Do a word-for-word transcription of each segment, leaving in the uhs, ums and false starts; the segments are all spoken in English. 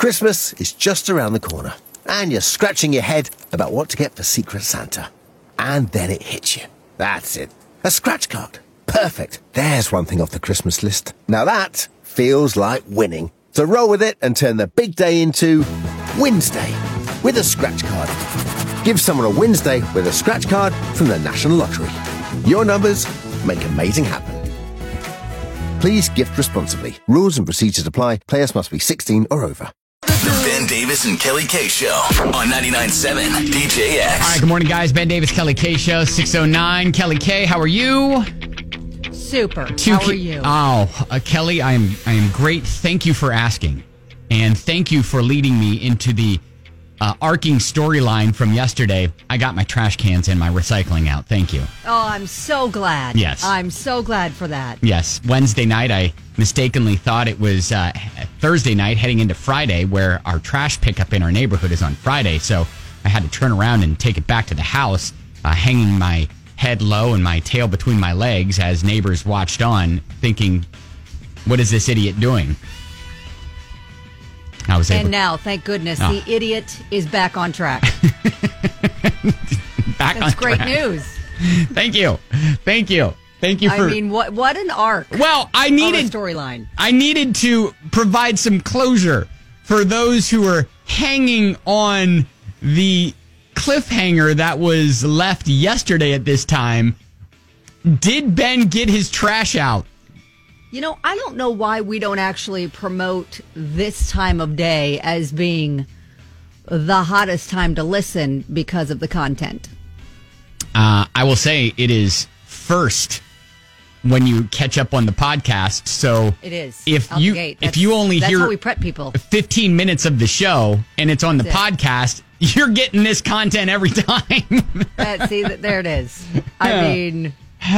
Christmas is just around the corner, and you're scratching your head about what to get for Secret Santa. And then it hits you. That's it. A scratch card. Perfect. There's one thing off the Christmas list. Now that feels like winning. So roll with it and turn the big day into Wednesday with a scratch card. Give someone a Wednesday with a scratch card from the National Lottery. Your numbers make amazing happen. Please gift responsibly. Rules and procedures apply. Players must be sixteen or over. The Ben Davis and Kelly K Show on ninety-nine point seven D J X. All right, good morning, guys. Ben Davis, Kelly K Show, six oh nine. Kelly K, how are you? Super. Two how K- are you? Oh, uh, Kelly, I am I am great. Thank you for asking. And thank you for leading me into the uh, arcing storyline from yesterday. I got my trash cans and my recycling out. Thank you. Oh, I'm so glad. Yes. I'm so glad for that. Yes. Wednesday night, I mistakenly thought it was uh, Thursday night heading into Friday, where our trash pickup in our neighborhood is on Friday. So I had to turn around and take it back to the house, uh, hanging my head low and my tail between my legs as neighbors watched on, thinking, what is this idiot doing? I was able And now, thank goodness, Oh. the idiot is back on track. back That's on great track. news. Thank you. Thank you. Thank you for... I mean, what what an arc. well, I of a needed... storyline. I needed to provide some closure for those who were hanging on the cliffhanger that was left yesterday at this time. Did Ben get his trash out? You know, I don't know why we don't actually promote this time of day as being the hottest time to listen because of the content. Uh, I will say it is first when you catch up on the podcast. So It is. If Out the you gate. if That's- you only that's hear how we prep people. fifteen minutes of the show and it's on the That's it. podcast, you're getting this content every time. Uh, see, th- there it is. I Yeah. mean,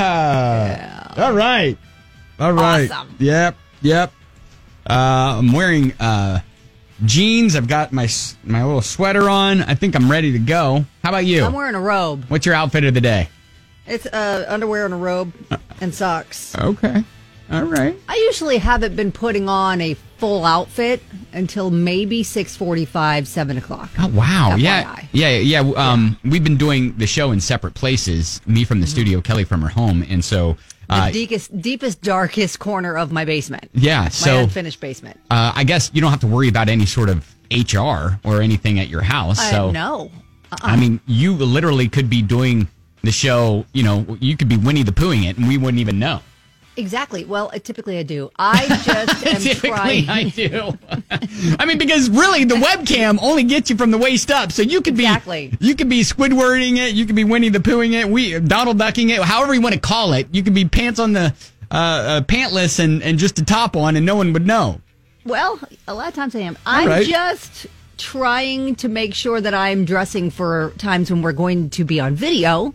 All right. All right. Awesome. Yep. Yep. Uh, I'm wearing uh, jeans. I've got my s- my little sweater on. I think I'm ready to go. How about you? I'm wearing a robe. What's your outfit of the day? It's uh, underwear and a robe and socks. Okay. All right. I usually haven't been putting on a full outfit until maybe six forty-five, seven o'clock. Oh, wow. F Y I. Yeah. Yeah. Yeah. Um, We've been doing the show in separate places. Me from the studio, Kelly from her home. And so. Uh, The deepest, deepest, darkest corner of my basement. yeah. My So. unfinished basement. Uh, I guess you don't have to worry about any sort of H R or anything at your house. I So. no. Uh-uh. I mean, you literally could be doing the show, you know, you could be Winnie the Poohing it and we wouldn't even know. Exactly. Well, uh, typically I do. I just am Typically trying. I do. I mean, because really the webcam only gets you from the waist up. So you could be, Exactly. you could be Squidwarding it. You could be Winnie the Poohing it. We Donald Ducking it, however you want to call it. You could be pants on the, uh, uh pantless and, and just a top on and no one would know. Well, a lot of times I am. I'm right. just trying to make sure that I'm dressing for times when we're going to be on video.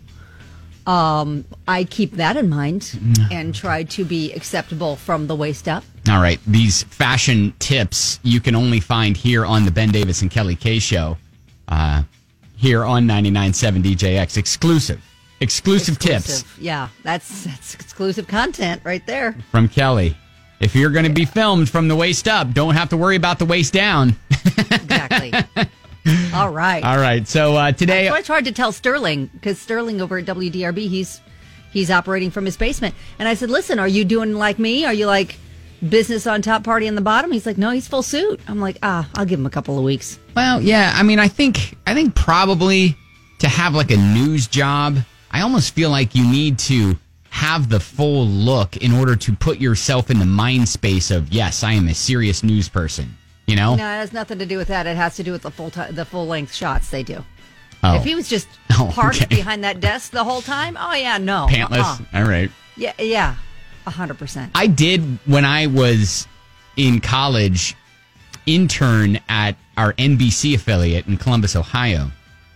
Um, I keep that in mind and try to be acceptable from the waist up. All right. These fashion tips you can only find here on the Ben Davis and Kelly K Show. Uh, here on ninety-nine point seven D J X. Exclusive. Exclusive, tips Exclusive. Yeah, that's that's exclusive content right there. from Kelly. If you're going to be filmed from the waist up, don't have to worry about the waist down. Exactly. All right. All right. So uh, today... So I tried to tell Sterling, because Sterling over at W D R B, he's he's operating from his basement. And I said, listen, are you doing like me? Are you like business on top, party on the bottom? He's like, no, he's full suit. I'm like, ah, I'll give him a couple of weeks. Well, yeah. I mean, I think I think probably to have like a news job, I almost feel like you need to have the full look in order to put yourself in the mind space of, yes, I am a serious news person. You know? No, it has nothing to do with that. It has to do with the full ti the full length shots they do. Oh. If he was just Oh, parked okay. behind that desk the whole time, oh yeah, no. Pantless. Uh-uh. All right. Yeah, yeah, a hundred percent. I did when I was in college intern at our N B C affiliate in Columbus, Ohio.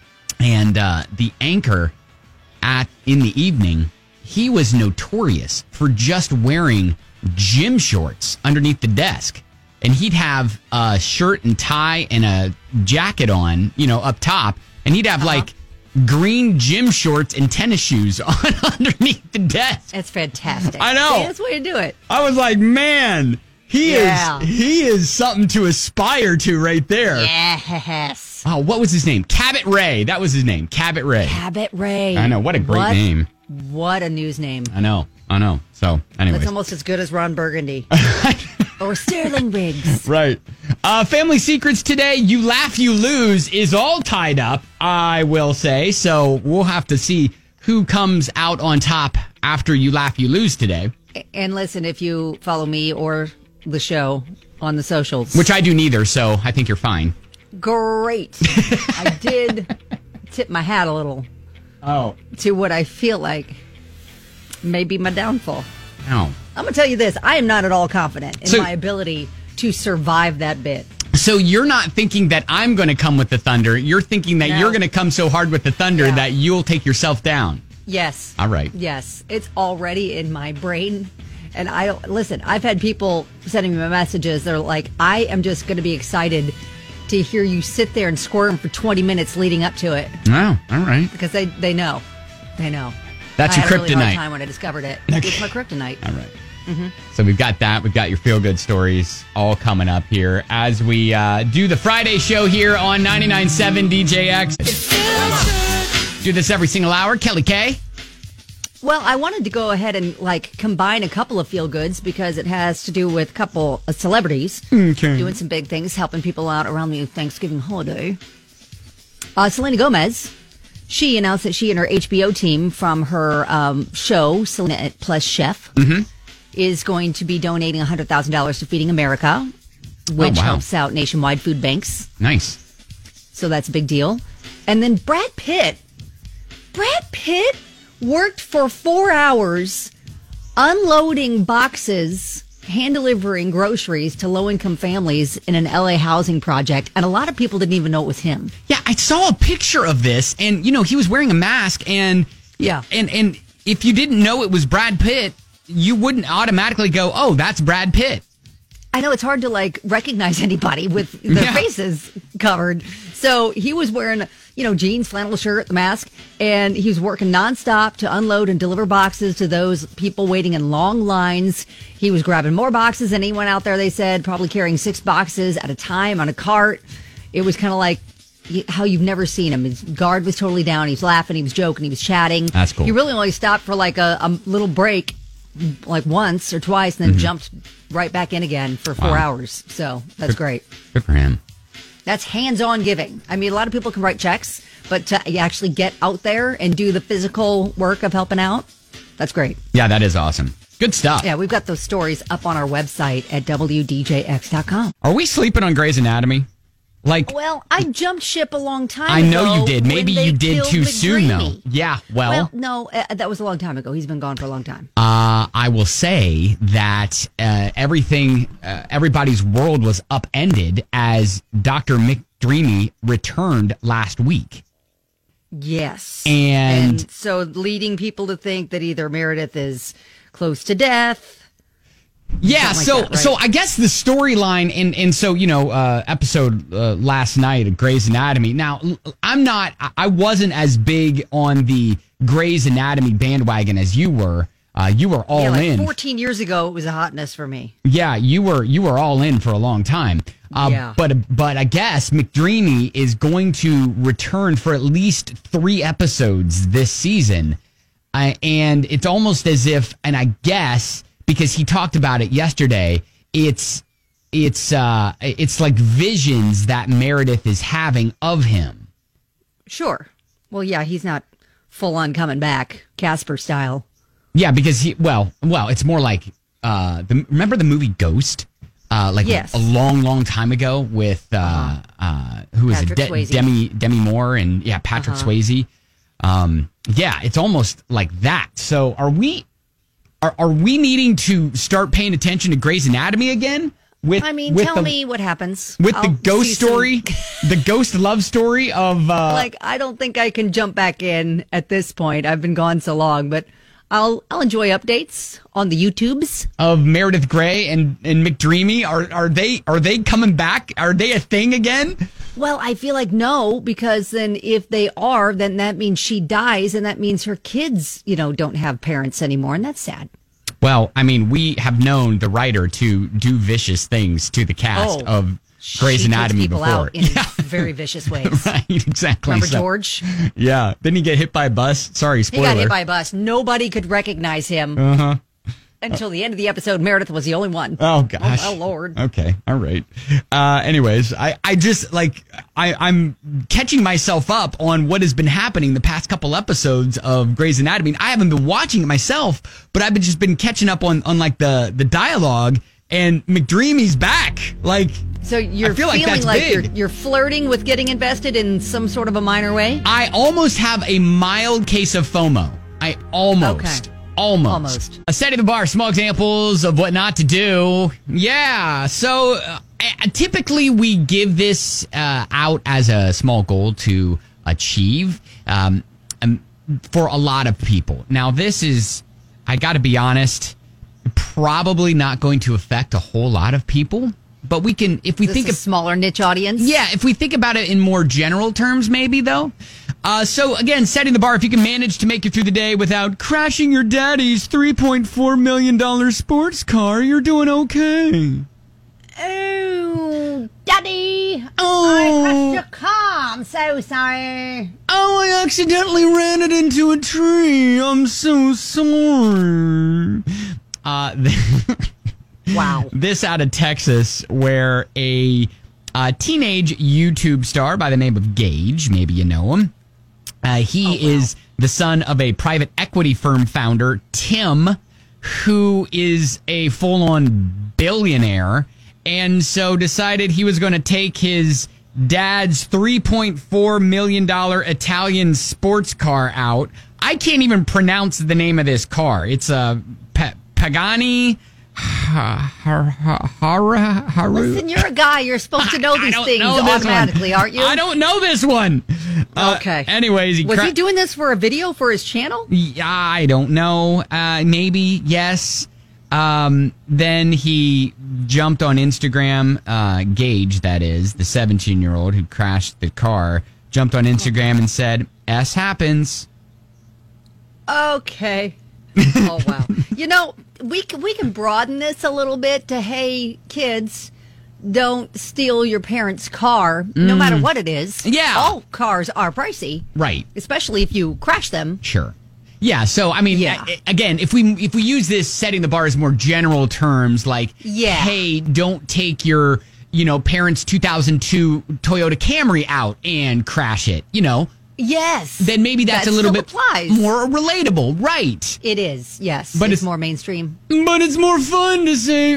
And uh, the anchor at in the evening, he was notorious for just wearing gym shorts underneath the desk. And he'd have a shirt and tie and a jacket on, you know, up top. And he'd have Uh-huh. like green gym shorts and tennis shoes on underneath the desk. It's fantastic. I know. See, that's the way to do it. I was like, man, He Yeah. is he is something to aspire to right there. Yes. Oh, what was his name? Cabot Ray. That was his name. Cabot Ray. Cabot Ray. I know. What a great What- name. What a news name. I know. I know. So, anyways. That's almost as good as Ron Burgundy. Or Sterling Riggs. Right. Uh, family secrets today. You laugh, you lose is all tied up, I will say. So we'll have to see who comes out on top after you laugh, you lose today. And listen, if you follow me or the show on the socials. Which I do neither, so I think you're fine. Great. I did tip my hat a little Oh. to what I feel like may be my downfall. Oh. I'm going to tell you this. I am not at all confident in So- my ability to survive that bit. So you're not thinking that I'm going to come with the thunder. You're thinking that No. you're going to come so hard with the thunder Yeah. that you'll take yourself down. Yes. All right. Yes. It's already in my brain. And I don't, listen, I've had people sending me messages. They're like, I am just going to be excited to hear you sit there and squirm for twenty minutes leading up to it. Oh, all right. Because they, they know. They know. That's I your had a really hard kryptonite. time when I discovered it. Okay. It's my kryptonite. All right. So we've got that. We've got your feel-good stories all coming up here as we uh, do the Friday show here on ninety-nine point seven D J X. Do this every single hour. Kelly K. Well, I wanted to go ahead and like combine a couple of feel goods because it has to do with a couple of celebrities Okay. doing some big things, helping people out around the Thanksgiving holiday. Uh, Selena Gomez, she announced that she and her H B O team from her um, show, Selena Plus Chef, is going to be donating one hundred thousand dollars to Feeding America, which wow. helps out nationwide food banks. Nice. So that's a big deal. And then Brad Pitt. Brad Pitt worked for four hours unloading boxes, hand delivering groceries to low income families in an L A housing project. And a lot of people didn't even know it was him. Yeah, I saw a picture of this, and you know he was wearing a mask, and Yeah. and and if you didn't know it was Brad Pitt, you wouldn't automatically go, "Oh, that's Brad Pitt." I know it's hard to like recognize anybody with their Yeah. faces covered. So he was wearing, you know, jeans, flannel shirt, the mask, and he was working nonstop to unload and deliver boxes to those people waiting in long lines. He was grabbing more boxes than anyone out there, they said, probably carrying six boxes at a time on a cart. It was kind of like how you've never seen him. His guard was totally down. He was laughing, he was joking, he was chatting. That's cool. He really only stopped for like a, a little break, like once or twice, and then jumped right back in again for four Wow. hours. So that's great. Good for him. That's hands-on giving. I mean, a lot of people can write checks, but to actually get out there and do the physical work of helping out, that's great. Yeah, that is awesome. Good stuff. Yeah, we've got those stories up on our website at W D J X dot com. Are we sleeping on Grey's Anatomy? Like, Well, I jumped ship a long time I know ago you did. when Maybe they you did killed too soon, though. McDreamy. Yeah, well, Well, no, uh, that was a long time ago. He's been gone for a long time. uh, I will say that uh, everything, uh, everybody's world was upended as Doctor McDreamy returned last week. Yes. And- so leading people to think that either Meredith is close to death. Yeah, Something so like that, right? so I guess the storyline and and so you know uh, episode uh, last night of Grey's Anatomy. Now l- I'm not, I- I wasn't as big on the Grey's Anatomy bandwagon as you were. Uh, you were all yeah, like in. fourteen years ago, it was a hotness for me. Yeah, you were you were all in for a long time. Uh, Yeah. But but I guess McDreamy is going to return for at least three episodes this season, uh, and it's almost as if, and I guess because he talked about it yesterday, it's it's uh it's like visions that Meredith is having of him. Sure. Well, yeah, he's not full on coming back, Casper style. Yeah, because he well well it's more like uh the, remember the movie Ghost. Uh, like Yes. a long, long time ago with uh, uh, who is Patrick it? Swayze. Demi Demi Moore and yeah, Patrick Uh-huh. Swayze. Um, yeah, it's almost like that. So are we are are we needing to start paying attention to Grey's Anatomy again? With I mean, with tell the, me what happens. with the I'll ghost see some- story, the ghost love story of uh, Like, I don't think I can jump back in at this point. I've been gone so long, but I'll I'll enjoy updates on the YouTubes. of Meredith Grey and and McDreamy. Are are they are they coming back? Are they a thing again? Well, I feel like no, because then if they are, then that means she dies, and that means her kids, you know, don't have parents anymore, and that's sad. Well, I mean, we have known the writer to do vicious things to the cast Oh. of Grey's She Anatomy takes people before. out in very vicious ways. Right, exactly. Remember So- George? Yeah. Didn't he get hit by a bus? Sorry, He spoiler. got hit by a bus. Nobody could recognize him Uh-huh. until the end of the episode. Meredith was the only one. Oh gosh. Oh, oh, Lord. Okay. All right. Uh, anyways, I, I just like I, I'm catching myself up on what has been happening the past couple episodes of Grey's Anatomy. I haven't been watching it myself, but I've been just been catching up on, on like the, the dialogue, and McDreamy's back. Like, So you're I feel like feeling that's like big. you're you're flirting with getting invested in some sort of a minor way? I almost have a mild case of FOMO. I almost. Okay. Almost. Almost. A setting the bar, small examples of what not to do. Yeah. So uh, typically we give this uh, out as a small goal to achieve um, um, for a lot of people. Now, this is, I got to be honest, probably not going to affect a whole lot of people. But we can, if we This think is of a smaller niche audience. yeah, if we think about it in more general terms, maybe, though. Uh, so, again, setting the bar, if you can manage to make it through the day without crashing your daddy's three point four million dollars sports car, you're doing okay. Oh, Daddy. Oh. I crashed your car. I'm so sorry. Oh, I accidentally ran it into a tree. I'm so sorry. Uh, Wow. This out of Texas, where a uh, teenage YouTube star by the name of Gage, maybe you know him, uh, he Oh, wow. is the son of a private equity firm founder, Tim, who is a full-on billionaire, and so decided he was going to take his dad's three point four million dollars Italian sports car out. I can't even pronounce the name of this car. It's a pa- Pagani... Ha, ha, ha, ha, haru. Listen, you're a guy. You're supposed to know I these don't things know this automatically, one. aren't you? I don't know this one. Uh, Okay. Anyways, he Was cra- he doing this for a video for his channel? Yeah, I don't know. Uh, maybe yes. Um, then he jumped on Instagram. Uh, Gage, that is the seventeen-year-old who crashed the car, jumped on Instagram and said, "S happens." Okay. Oh, wow. You know, we can, we can broaden this a little bit to, hey, kids, don't steal your parents' car, no matter what it is. Yeah. All cars are pricey. Right. Especially if you crash them. Sure. Yeah. So I mean, Yeah. a- again, if we if we use this setting the bar as more general terms, like, Yeah. hey, don't take your you know parents' two thousand two Toyota Camry out and crash it. You know, Yes. then maybe that's That a little still bit applies. more relatable, right? It is, yes. But But it's- it's more mainstream. But it's more fun to say,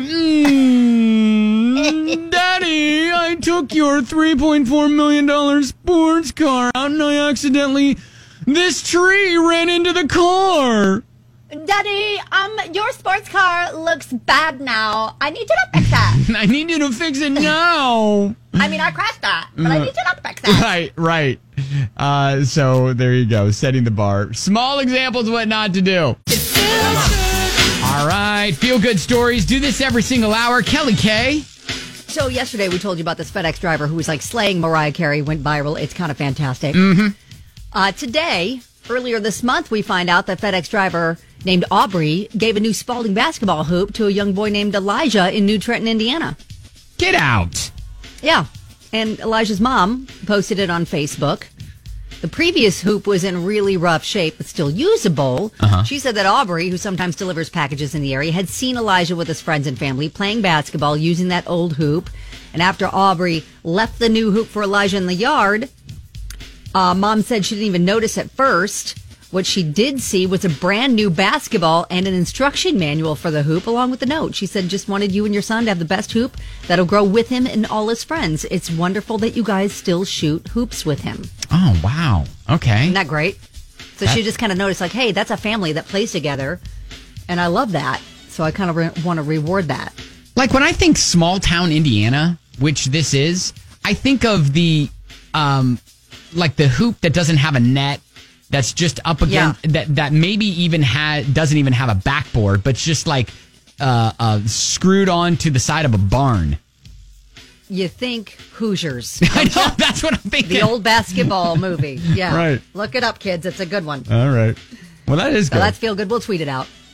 mm, Daddy, I took your three point four million dollars sports car out and I accidentally, this tree ran into the car. Daddy, um, your sports car looks bad now. I need you to fix that. I need you to fix it now. I mean, I crashed that, but I need you to fix that. Right, right. Uh, so there you go, setting the bar. Small examples of what not to do. All right, feel good stories. Do this every single hour. Kelly K. So yesterday we told you about this FedEx driver who was like slaying Mariah Carey, went viral. It's kind of fantastic. Mm-hmm. Uh, today, earlier this month, we find out that FedEx driver named Aubrey gave a new Spalding basketball hoop to a young boy named Elijah in New Trenton, Indiana. Get out. Yeah. And Elijah's mom posted it on Facebook. The previous hoop was in really rough shape, but still usable. Uh-huh. She said that Aubrey, who sometimes delivers packages in the area, had seen Elijah with his friends and family playing basketball using that old hoop. And after Aubrey left the new hoop for Elijah in the yard, uh, Mom said she didn't even notice at first. What she did see was a brand new basketball and an instruction manual for the hoop, along with the note. She said, just wanted you and your son to have the best hoop that'll grow with him and all his friends. It's wonderful that you guys still shoot hoops with him. Oh, wow. Okay. Isn't that great? So That- she just kind of noticed, like, hey, that's a family that plays together. And I love that. So I kind of re- want to reward that. Like when I think small town Indiana, which this is, I think of the, um, like the hoop that doesn't have a net. That's just up against Yeah. that. That maybe even ha doesn't even have a backboard, but it's just like uh, uh, screwed on to the side of a barn. You think Hoosiers. I know, that's what I'm thinking. The old basketball movie. Yeah. Right. Look it up, kids. It's a good one. All right. Well, that is So good. let's feel good. We'll tweet it out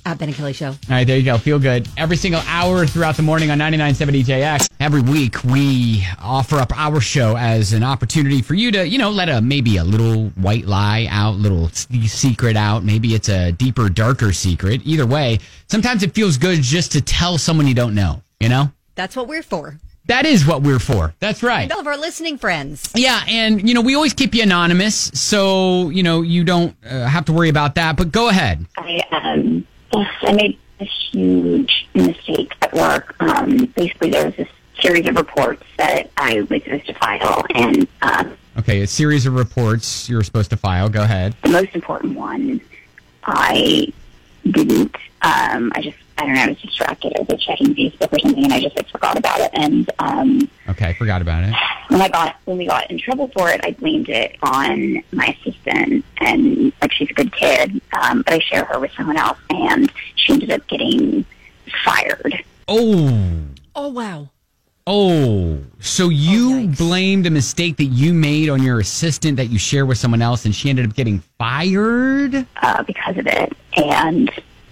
At Ben and Kelly Show. All right, there you go. Feel good. Every single hour throughout the morning on ninety-nine point seven D J X. Every week, we offer up our show as an opportunity for you to, you know, let a maybe a little white lie out, little secret out. Maybe it's a deeper, darker secret. Either way, sometimes it feels good just to tell someone you don't know, you know? That's what we're for. That is what we're for. That's right. And all of our listening friends. Yeah, and, you know, we always keep you anonymous, so, you know, you don't uh, have to worry about that. But go ahead. I, um... I made a huge mistake at work. Um, basically, there was this series of reports that I was supposed to file, and um, okay, a series of reports you're supposed to file. Go ahead. The most important one, I didn't. Um, I just, I don't know, I was distracted. I was checking Facebook or something, and I just like forgot about it. And um, okay, forgot about it. When I got when we got in trouble for it, I blamed it on my assistant, and like she's a good kid, um, but I share her with someone else, and she ended up getting fired. Oh, oh wow. Oh, so you oh, blamed a mistake that you made on your assistant that you share with someone else, and she ended up getting fired uh, because of it, and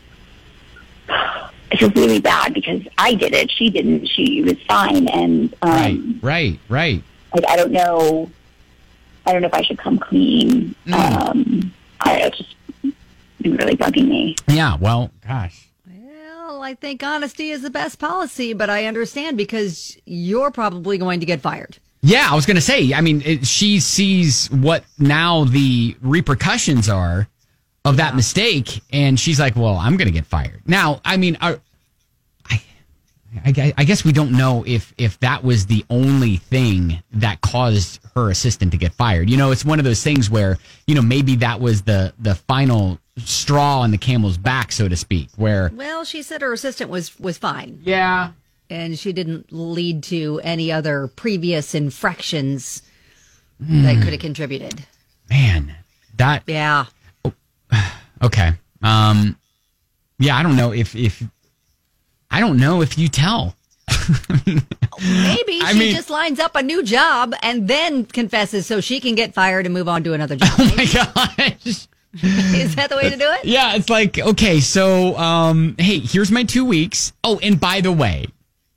it feels really bad because I did it. She didn't. She was fine, and um, right, right, right. Like I don't know. I don't know if I should come clean. Mm. Um, I it's just been really bugging me. Yeah. Well, gosh. Well, I think honesty is the best policy, but I understand because you're probably going to get fired. Yeah, I was going to say. I mean, it, she sees what now the repercussions are of that yeah. mistake, and she's like, well, I'm going to get fired. Now, I mean, are, I, I, I guess we don't know if, if that was the only thing that caused her assistant to get fired. You know, it's one of those things where, you know, maybe that was the, the final straw on the camel's back, so to speak, where... Well, she said her assistant was, was fine. Yeah. And she didn't lead to any other previous infractions mm. that could have contributed. Man, that... Yeah. Okay. Um, yeah, I don't know if, if I don't know if you tell. I mean, Maybe I she mean, just lines up a new job and then confesses so she can get fired and move on to another job. Oh my gosh. Is that the way to do it? Yeah, it's like, okay, so um, hey, here's my two weeks. Oh, and by the way,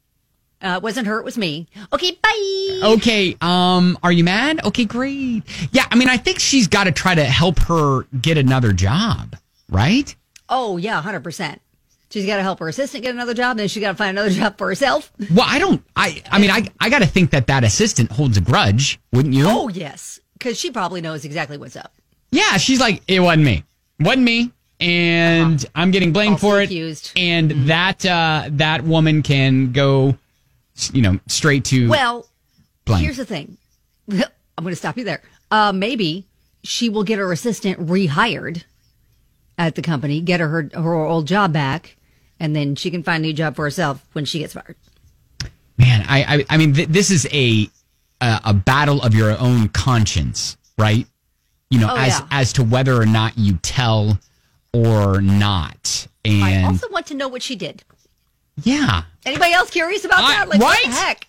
Uh, it wasn't her, it was me. Okay, bye. Okay, um, are you mad? Okay, great. Yeah, I mean, I think she's got to try to help her get another job, right? Oh, yeah, one hundred percent. She's got to help her assistant get another job, then she's got to find another job for herself. Well, I don't, I, I mean, I, I got to think that that assistant holds a grudge, wouldn't you? Oh, yes, because she probably knows exactly what's up. Yeah, she's like, it wasn't me. Wasn't me. And uh-huh. I'm getting blamed also for accused. it. And mm-hmm. that, uh, that woman can go... you know, straight to well, blank. Here's the thing. I'm going to stop you there. Uh, maybe she will get her assistant rehired at the company, get her, her her old job back, and then she can find a new job for herself when she gets fired. Man, I I, I mean, th- this is a, a a battle of your own conscience, right? You know, oh, as yeah. as to whether or not you tell or not. And I also want to know what she did. Yeah. Anybody else curious about I, that? Like, right? what the heck?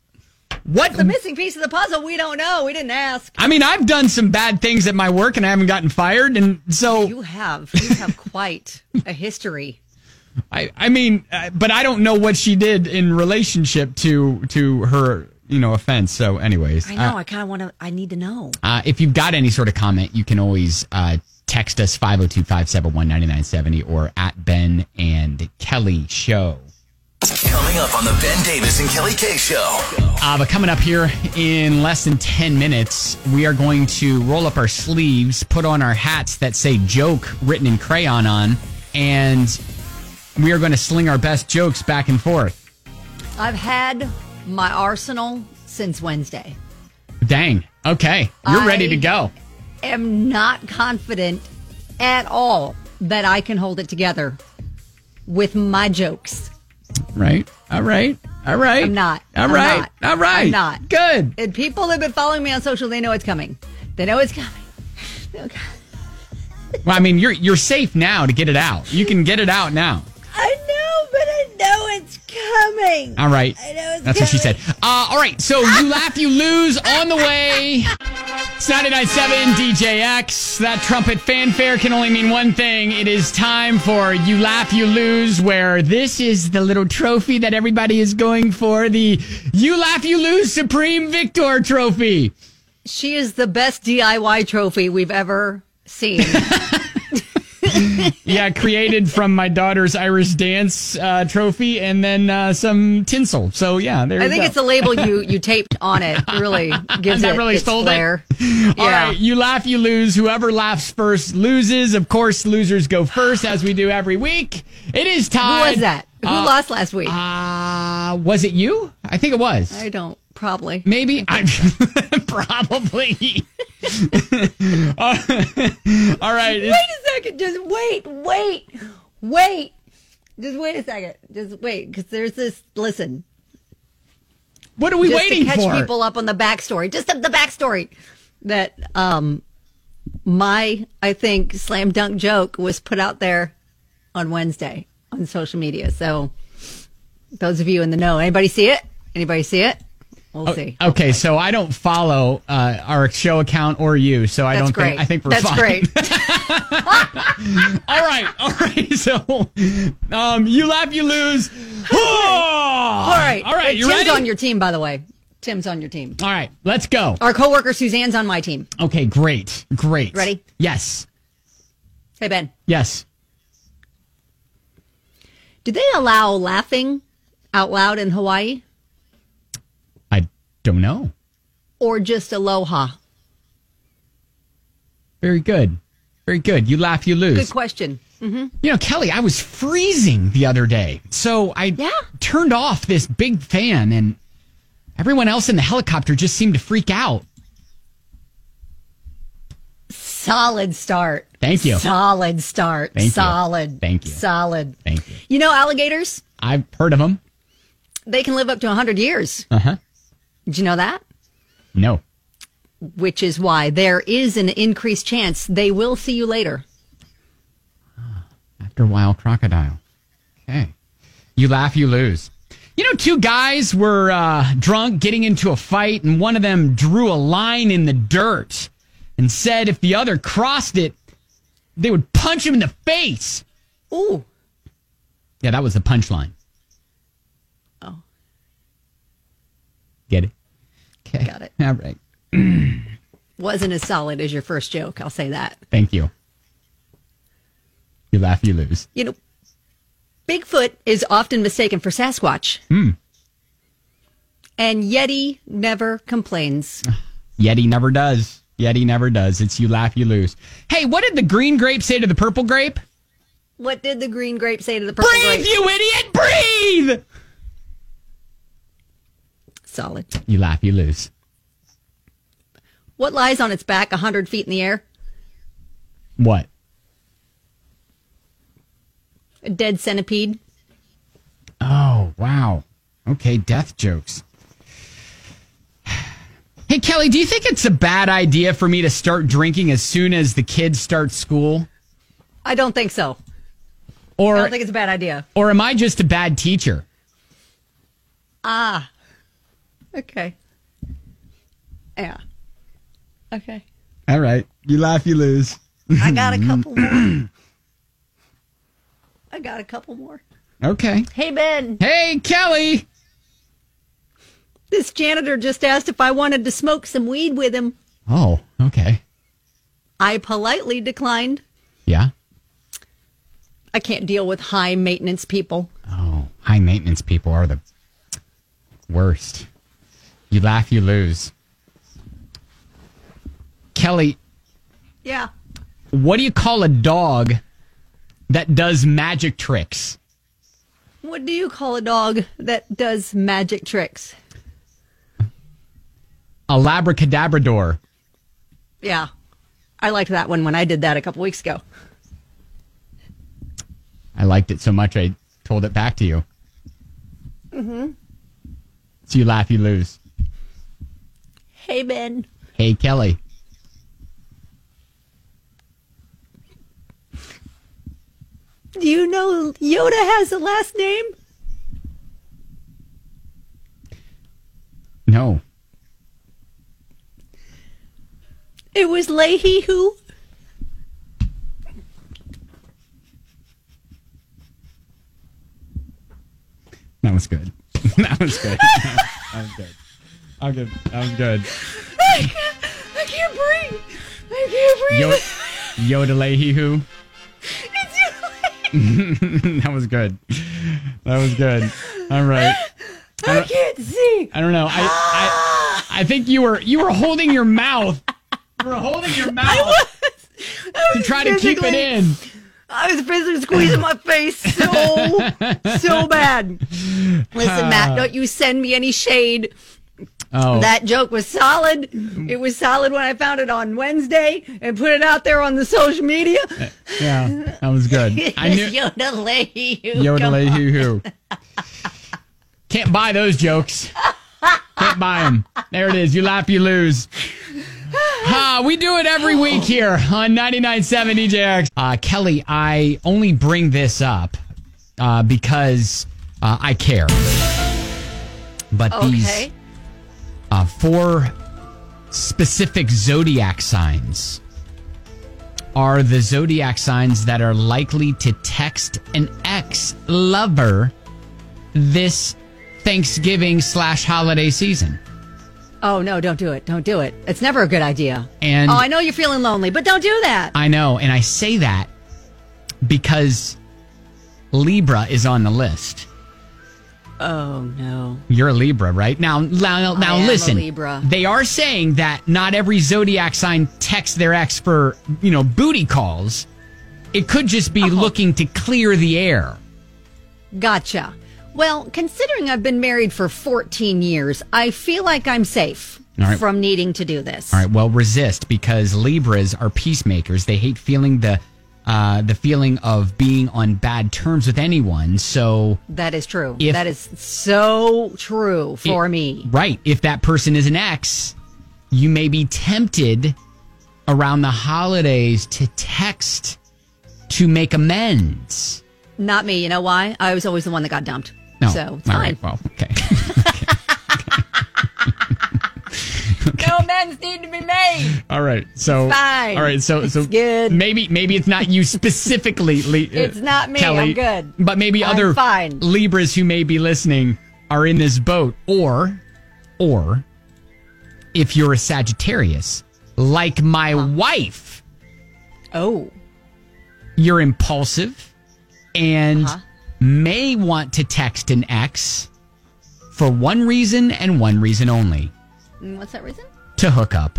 What's the missing piece of the puzzle? We don't know. We didn't ask. I mean, I've done some bad things at my work and I haven't gotten fired. And so. You have. You have quite a history. I, I mean, uh, but I don't know what she did in relationship to to her, you know, offense. So anyways. I know. Uh, I kind of want to. I need to know. Uh, if you've got any sort of comment, you can always uh, text us five oh two, five seven one, nine nine seven oh or at Ben and Kelly Show. Coming up on the Ben Davis and Kelly K Show. Uh, but coming up here in less than ten minutes, we are going to roll up our sleeves, put on our hats that say joke written in crayon on, and we are going to sling our best jokes back and forth. I've had my arsenal since Wednesday. Dang. Okay. You're I ready to go. am not confident at all that I can hold it together with my jokes. Right. All right. All right. I'm not. All I'm right. not. All right. I'm not. Good. And people that have been following me on social, they know it's coming. They know it's coming. Okay. Well, I mean, you're you're safe now to get it out. You can get it out now. I know, but I know it's coming. All right. I know it's That's coming. what she said. Uh, all right. So you laugh, you lose on the way. It's ninety-nine point seven D J X. That trumpet fanfare can only mean one thing. It is time for You Laugh, You Lose, where this is the little trophy that everybody is going for. The You Laugh, You Lose Supreme Victor Trophy. She is the best D I Y trophy we've ever seen. Yeah, created from my daughter's Irish dance uh, trophy and then uh, some tinsel. So, yeah, there I you think go. it's a label you, you taped on it. Really gives That it really its stole it? flair. All Yeah. right, you laugh, you lose. Whoever laughs first loses. Of course, losers go first, as we do every week. It is Who time. was that? Who Uh, lost last week? Uh, was it you? I think it was. I don't. Probably. Maybe. I probably. Uh, all right. Wait a second. Just wait, wait, wait. Just wait a second. Just wait, because there's this. Listen. What are we just waiting to catch for? people up on the backstory. Just the, the backstory that um my I think slam dunk joke was put out there on Wednesday on social media. So those of you in the know, anybody see it? Anybody see it? We'll Oh, see. okay, so I don't follow uh, our show account or you, so I That's don't great. think I think we're That's fine. great. all right, all right. So, um, you laugh, you lose. All right. all right. You Tim's ready? on your team, by the way. Tim's on your team. All right, let's go. Our coworker Suzanne's on my team. Okay, great, great. Ready? Yes, Hey Ben, yes. do they allow laughing out loud in Hawaii I don't know. or just aloha? Very good, very good. You laugh, you lose. Good question. You know, Kelly, I was freezing the other day, so I Yeah. turned off this big fan, and everyone else in the helicopter just seemed to freak out. Solid start. Thank you. Solid start. Thank you. Solid. Thank you. Solid. Thank you. You know, alligators, I've heard of them. they can live up to one hundred years. Uh huh. Did you know that? No. Which is why there is an increased chance they will see you later. After a while, crocodile. Okay. You laugh, you lose. You know, two guys were uh, drunk getting into a fight, and one of them drew a line in the dirt and said if the other crossed it, they would punch him in the face. Ooh. Yeah, that was the punchline. Oh. Get it? Okay. Got it. All right. Wasn't as solid as your first joke, I'll say that. Thank you. You laugh, you lose. You know, Bigfoot is often mistaken for Sasquatch. Hmm. And Yeti never complains. Yeti never does. Yeti never does. It's you laugh, you lose. Hey, what did the green grape say to the purple grape? What did the green grape say to the purple Breathe, grape? you idiot! Breathe! Solid. You laugh, you lose. What lies on its back one hundred feet in the air? What? A dead centipede. Oh, wow. Okay, death jokes. Hey, Kelly, do you think it's a bad idea for me to start drinking as soon as the kids start school? I don't think so. Or, I don't think it's a bad idea. or am I just a bad teacher? Ah. Okay. Yeah. Okay. All right. You laugh, you lose. I got a couple more. I got a couple more. Okay. Hey, Ben. Hey, Kelly. This janitor just asked if I wanted to smoke some weed with him. Oh, okay. I politely declined. Yeah. I can't deal with high maintenance people. Oh, high maintenance people are the worst. You laugh, you lose. Kelly, Yeah. what do you call a dog that does magic tricks? What do you call a dog that does magic tricks? A labracadabrador. Yeah. I liked that one when I did that a couple weeks ago. I liked it so much I told it back to you. Mm-hmm. So you laugh, you lose. Hey, Ben. Hey, Kelly. Do you know Yoda has a last name? No. It was Leahy who? That was good. That was good. That was good. I'll give. That was good. I can't, I can't breathe. I can't breathe. Yo, Yoda Leahy who? It's you. That was good. That was good. All right. I, I can't see. I don't know. I, I I think you were you were holding your mouth. You were holding your mouth I was, I was to try to keep it in. I was physically squeezing my face so, so bad. Listen, Matt, don't you send me any shade. Oh. That joke was solid. It was solid when I found it on Wednesday and put it out there on the social media. Yeah, that was good. I knew Yoda Leahy. Yoda Leahy who. Can't buy those jokes. Can't buy them. There it is. You laugh, you lose. Uh, we do it every week here on ninety-nine point seven D J X. Uh, Kelly, I only bring this up uh, because uh, I care. But Okay. these uh, four specific zodiac signs are the zodiac signs that are likely to text an ex-lover this Thanksgiving slash holiday season. Oh, no, don't do it. Don't do it. It's never a good idea. And oh, I know you're feeling lonely, but don't do that. I know, and I say that because Libra is on the list. Oh, no. You're a Libra, right? Now, now, now I am a listen. Libra. They are saying that not every zodiac sign texts their ex for, you know, booty calls. It could just be Oh. looking to clear the air. Gotcha. Well, considering I've been married for fourteen years, I feel like I'm safe All right. from needing to do this. All right, well, resist, because Libras are peacemakers. They hate feeling the uh, the feeling of being on bad terms with anyone. So That is true. If- that is so true for It- me. Right. If that person is an ex, you may be tempted around the holidays to text to make amends. Not me. You know why? I was always the one that got dumped. No. So it's All fine. right, well, okay. No amends need to be made. All right. So It's fine. All right. So so It's good. maybe maybe it's not you specifically. Le- uh, It's not me. Kelly, I'm good. But maybe I'm other fine. Libras who may be listening are in this boat, or or if you're a Sagittarius, like my wife, Oh. you're impulsive and Uh-huh. may want to text an ex for one reason and one reason only: Mm, What's that reason? to hook up.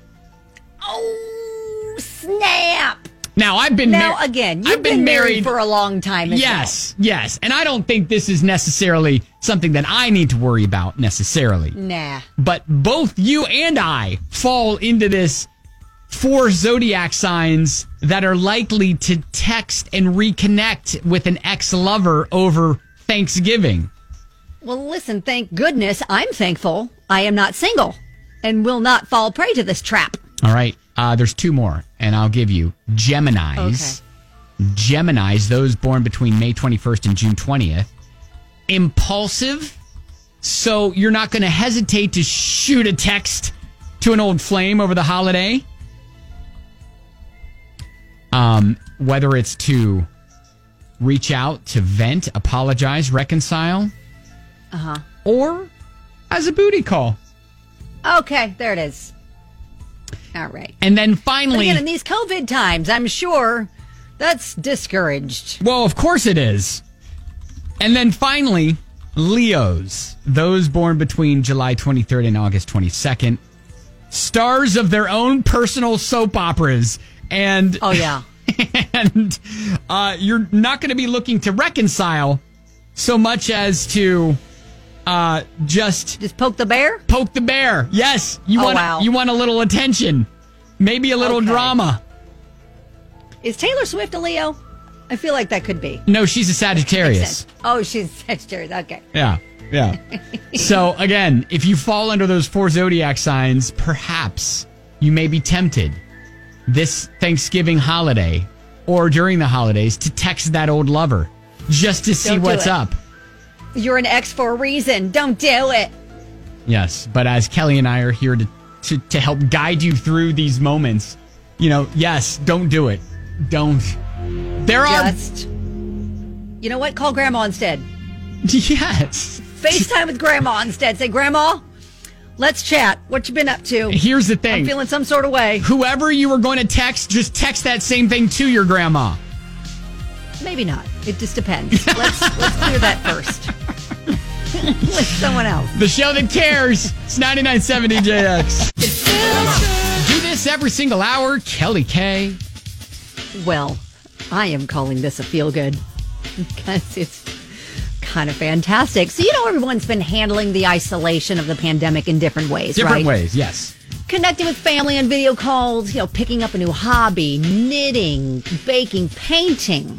Oh, snap. Now I've been Now, mar- again, you've I've been, married, for a long time as Yes, yes. And I don't think this is necessarily something that I need to worry about necessarily. well. Nah. But both you and I fall into this four zodiac signs that are likely to text and reconnect with an ex-lover over Thanksgiving. Well, listen, thank goodness I'm thankful I am not single and will not fall prey to this trap. All right. Uh, there's two more, and I'll give you Geminis. Geminis, those born between May twenty-first and June twentieth. Impulsive, so you're not going to hesitate to shoot a text to an old flame over the holiday. Um, whether it's to reach out, to vent, apologize, reconcile, Uh-huh. or as a booty call. Okay, there it is. All right. And then But finally... again, in these COVID times, I'm sure that's discouraged. Well, of course it is. And then finally, Leos, those born between July twenty-third and August twenty-second, stars of their own personal soap operas. And, Oh, yeah. and uh, you're not going to be looking to reconcile so much as to uh, just Just poke the bear? poke the bear. Yes, you Oh, want wow. you want a little attention, maybe a little Okay. drama. Is Taylor Swift a Leo? I feel like that could be. No, she's a Makes Sagittarius. sense. Oh, she's Sagittarius. Okay. Yeah, yeah. So again, if you fall under those four zodiac signs, perhaps you may be tempted this Thanksgiving holiday or during the holidays to text that old lover just to see Don't do what's it. up. You're an ex for a reason. Don't do it. Yes, but as Kelly and I are here to to, to help guide you through these moments. You know, yes, don't do it. Don't. There Just, you know what? Call Grandma instead. are. Yes. FaceTime with Grandma instead. Say, Grandma, let's chat. What you been up to? Here's the thing. I'm feeling some sort of way. Whoever you were going to text, just text that same thing to your grandma. Maybe not. It just depends. Let's let's clear that first. With someone else. The show that cares. It's ninety-nine point seven D J X. Do this every single hour. Kelly K. Well, I am calling this a feel good because it's kind of fantastic. So, you know, everyone's been handling the isolation of the pandemic in different ways, Different right? ways, yes. Connecting with family on video calls, you know, picking up a new hobby, knitting, baking, painting.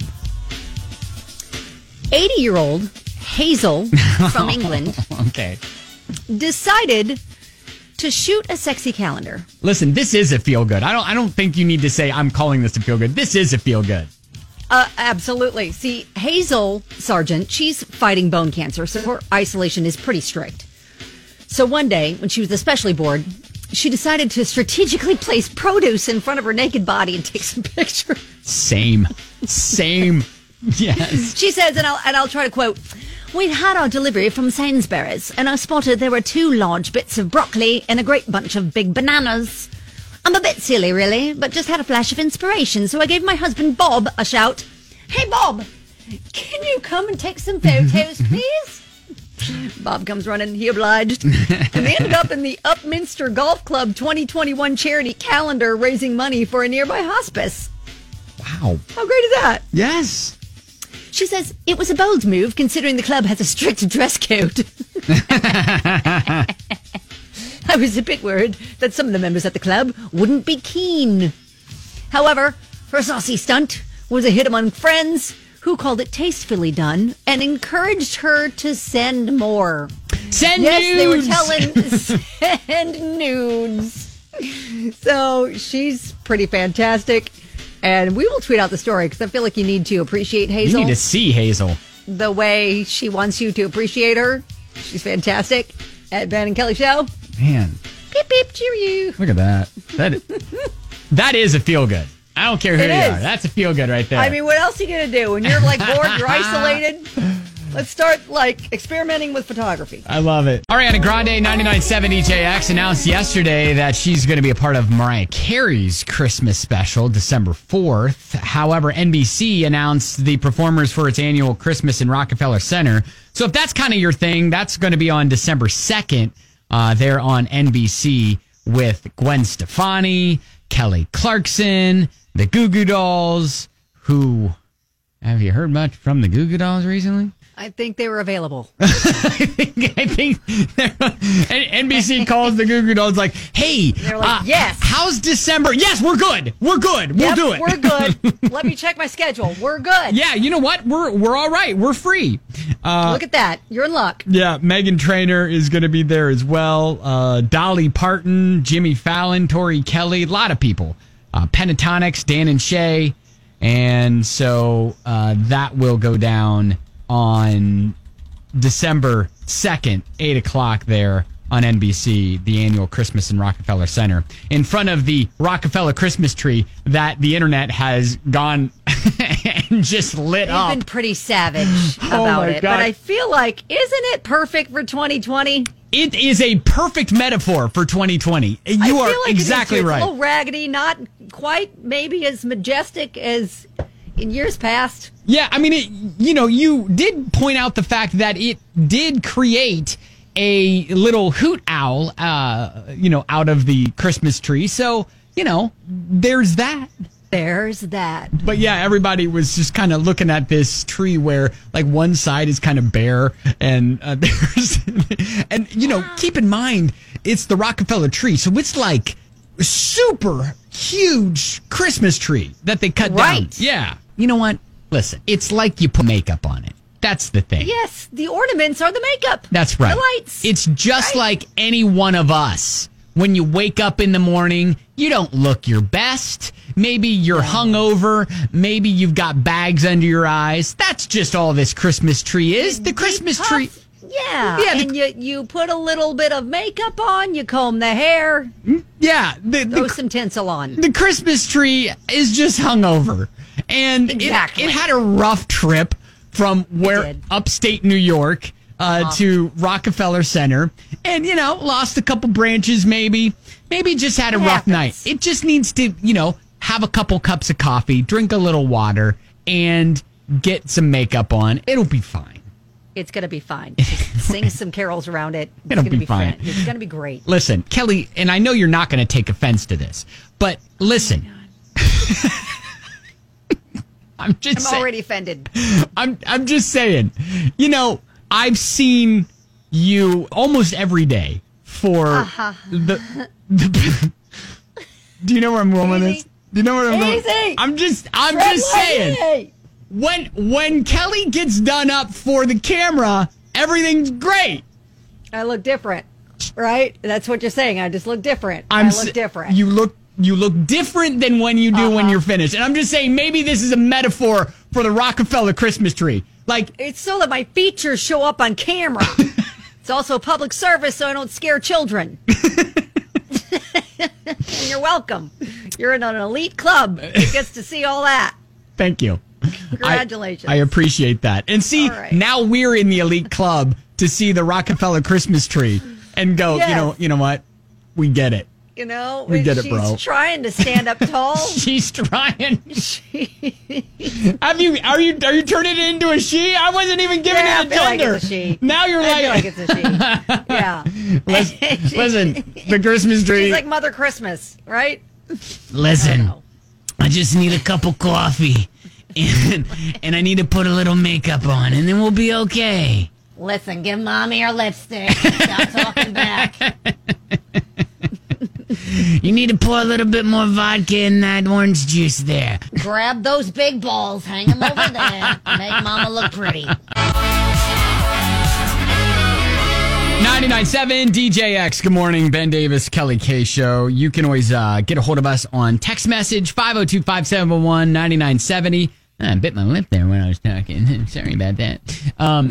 eighty-year-old Hazel from England Okay. decided to shoot a sexy calendar. Listen, this is a feel good. I don't I don't think you need to say I'm calling this a feel good. This is a feel good. Uh, absolutely. See, Hazel Sargent, she's fighting bone cancer, so her isolation is pretty strict. So one day, when she was especially bored, she decided to strategically place produce in front of her naked body and take some pictures. Same. Same. Yes. She says, and I'll, and I'll try to quote, "We'd had our delivery from Sainsbury's, and I spotted there were two large bits of broccoli and a great bunch of big bananas. I'm a bit silly, really, but just had a flash of inspiration, so I gave my husband Bob a shout. Hey, Bob, can you come and take some photos, please?" Bob comes running. He obliged. And they ended up in the Upminster Golf Club twenty twenty-one charity calendar raising money for a nearby hospice. Wow. How great is that? Yes. She says it was a bold move considering the club has a strict dress code. I was a bit worried that some of the members at the club wouldn't be keen. However, her saucy stunt was a hit among friends who called it tastefully done and encouraged her to send more. Send yes, nudes. they were telling send nudes. So she's pretty fantastic. And we will tweet out the story because I feel like you need to appreciate Hazel. You need to see Hazel. The way she wants you to appreciate her. She's fantastic. At Ben and Kelly Show. Man. Beep, beep, cheer you. Look at that. That, that is a feel good. I don't care who It you is. are. That's a feel good right there. I mean, what else are you going to do? When you're like bored, you're isolated. Let's start like experimenting with photography. I love it. Ariana Grande, ninety-nine point seven E J X, announced yesterday that she's going to be a part of Mariah Carey's Christmas special, December fourth. However, N B C announced the performers for its annual Christmas in Rockefeller Center. So if that's kind of your thing, that's going to be on December second uh, there on N B C with Gwen Stefani, Kelly Clarkson, the Goo Goo Dolls, who... Have you heard much from the Goo Goo Dolls recently? I think they were available. I think, I think N B C calls the Goo Goo Dolls like, hey, They're like, uh, yes. how's December? Yes, we're good. We're good. We'll Yep, do it. We're good. Let me check my schedule. We're good. Yeah, you know what? We're we're all right. We're free. Uh, Look at that. You're in luck. yeah, Meghan Trainor is going to be there as well. Uh, Dolly Parton, Jimmy Fallon, Tori Kelly, a lot of people. Uh, Pentatonics, Dan and Shay. And so uh, that will go down on December second, eight o'clock there on N B C, the annual Christmas in Rockefeller Center, in front of the Rockefeller Christmas tree that the internet has gone and just lit They've up. been pretty savage Oh about my it. God. But I feel like, isn't it perfect for twenty twenty? It is a perfect metaphor for twenty twenty. You I are feel like exactly it is, too. right. It's a little raggedy, not quite maybe as majestic as in years past. Yeah, I mean, it, you know, you did point out the fact that it did create a little hoot owl, uh, you know, out of the Christmas tree. So, you know, there's that. There's that. But yeah, everybody was just kind of looking at this tree where like one side is kind of bare and uh, there's, and you know, keep in mind, it's the Rockefeller tree. So it's like a super huge Christmas tree that they cut down. Right. Yeah. You know what? Listen, it's like you put makeup on it. That's the thing. Yes, the ornaments are the makeup. That's right. The lights. It's just Right. like any one of us. When you wake up in the morning, you don't look your best. Maybe you're hungover. Maybe you've got bags under your eyes. That's just all this Christmas tree is. The Christmas Be tough tree. Yeah, Yeah, the- and you you put a little bit of makeup on, you comb the hair, Yeah, the, throw the, some tinsel on. the Christmas tree is just hung over. And Exactly. it, it had a rough trip from where did. upstate New York uh, to Rockefeller Center. And, you know, lost a couple branches maybe. Maybe just had a It rough happens. night. It just needs to, you know, have a couple cups of coffee, drink a little water, and get some makeup on. It'll be fine. It's going to be fine. Just sing some carols around it. It's It'll going to be be fine. fun. It's going to be great. Listen, Kelly, and I know you're not going to take offense to this, but listen. I'm just I'm saying, already offended. I'm I'm just saying. You know, I've seen you almost every day for Uh-huh. the, the Do you know where I'm going with this? Easy. Do you know where I'm going? Easy. I'm just I'm Tread just saying. lightly. When when Kelly gets done up for the camera, everything's great. I look different, right? That's what you're saying. I just look different. I'm I look s- different. You look you look different than when you do when Uh-huh. you're finished. And I'm just saying maybe this is a metaphor for the Rockefeller Christmas tree. Like It's so that my features show up on camera. It's also public service so I don't scare children. And you're welcome. You're in an elite club that gets to see all that. thank you. Congratulations. I, I appreciate that. And see, All right. now we're in the elite club to see the Rockefeller Christmas tree and go, you Yes. know, you know what? We get it. You know, We get it, she's bro. trying to stand up tall. She's trying. Have you are you are you turning it into a she? I wasn't even giving Yeah, it a I feel like gender. it's a she. Now you're I feel like, like it's a she. Yeah. listen, listen, the Christmas tree. She's like Mother Christmas, right? Listen, know. I just need a cup of coffee, and and I need to put a little makeup on, and then we'll be okay. Listen, give mommy her lipstick. Stop talking back. You need to pour a little bit more vodka in that orange juice there. Grab those big balls, hang them over there. Make mama look pretty. ninety-nine point seven D J X. Good morning, Ben Davis, Kelly K Show. You can always uh, get a hold of us on text message five oh two, five seven one, nine nine seven oh. I bit my lip there when I was talking. Sorry about that. Um,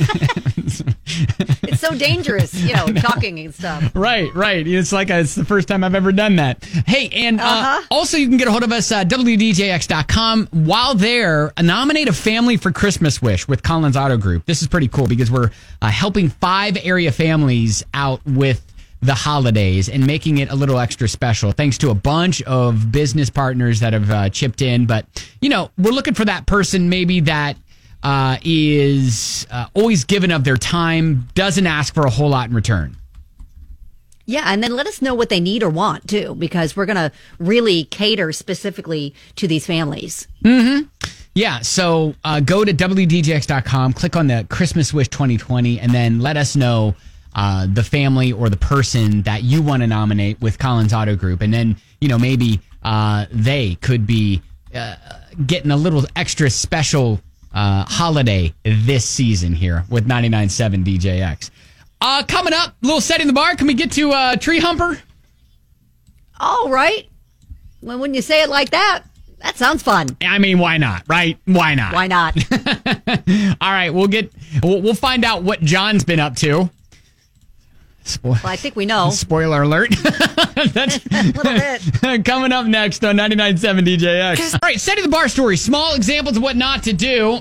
It's so dangerous, you know, talking and stuff. right, right. It's like uh it's the first time I've ever done that. Hey, and uh, Uh-huh. also you can get a hold of us at W D J X dot com. While there, nominate a family for Christmas Wish with Collins Auto Group. This is pretty cool because we're uh, helping five area families out with the holidays and making it a little extra special thanks to a bunch of business partners that have uh, chipped in. But, you know, we're looking for that person maybe that uh, is uh, always giving of their time, doesn't ask for a whole lot in return. Yeah, and then let us know what they need or want, too, because we're going to really cater specifically to these families. Yeah, so uh, go to W D J X dot com, click on the Christmas Wish twenty twenty, and then let us know uh, the family or the person that you want to nominate with Collins Auto Group. And then, you know, maybe uh, they could be uh, getting a little extra special uh, holiday this season here with ninety-nine point seven D J X. Uh, coming up, a little setting the bar. Can we get to uh, Tree Humper? All right. Well, when you say it like that, that sounds fun. I mean, why not, right? Why not? Why not? All right, we'll get we'll, we'll find out what John's been up to. Spo- Well, I think we know. Spoiler alert. That's A little bit. coming up next on ninety-nine point seven D J X. All right, setting the bar story. Small examples of what not to do.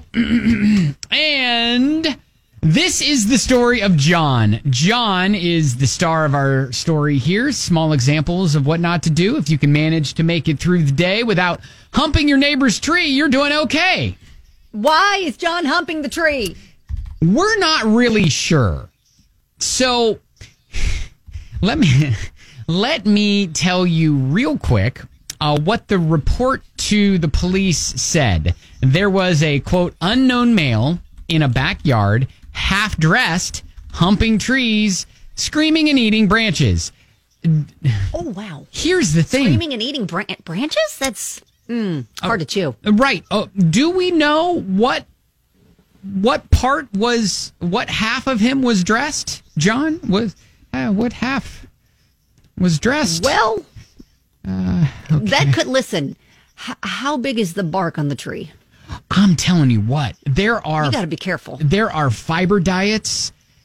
And this is the story of John. John is the star of our story here. Small examples of what not to do. If you can manage to make it through the day without humping your neighbor's tree, you're doing okay. Why is John humping the tree? We're not really sure. So let me let me tell you real quick uh, what the report to the police said. There was a, quote, unknown male in a backyard, half dressed, humping trees, screaming and eating branches. Oh, wow. Here's the thing. Screaming and eating bran- branches? That's mm, hard to chew. Right. Oh, do we know what what part was, what half of him was dressed? John, was uh, what half was dressed? Well, that could, listen, h- how big is the bark on the tree? I'm telling you what, there are You got to be careful. there are fiber diets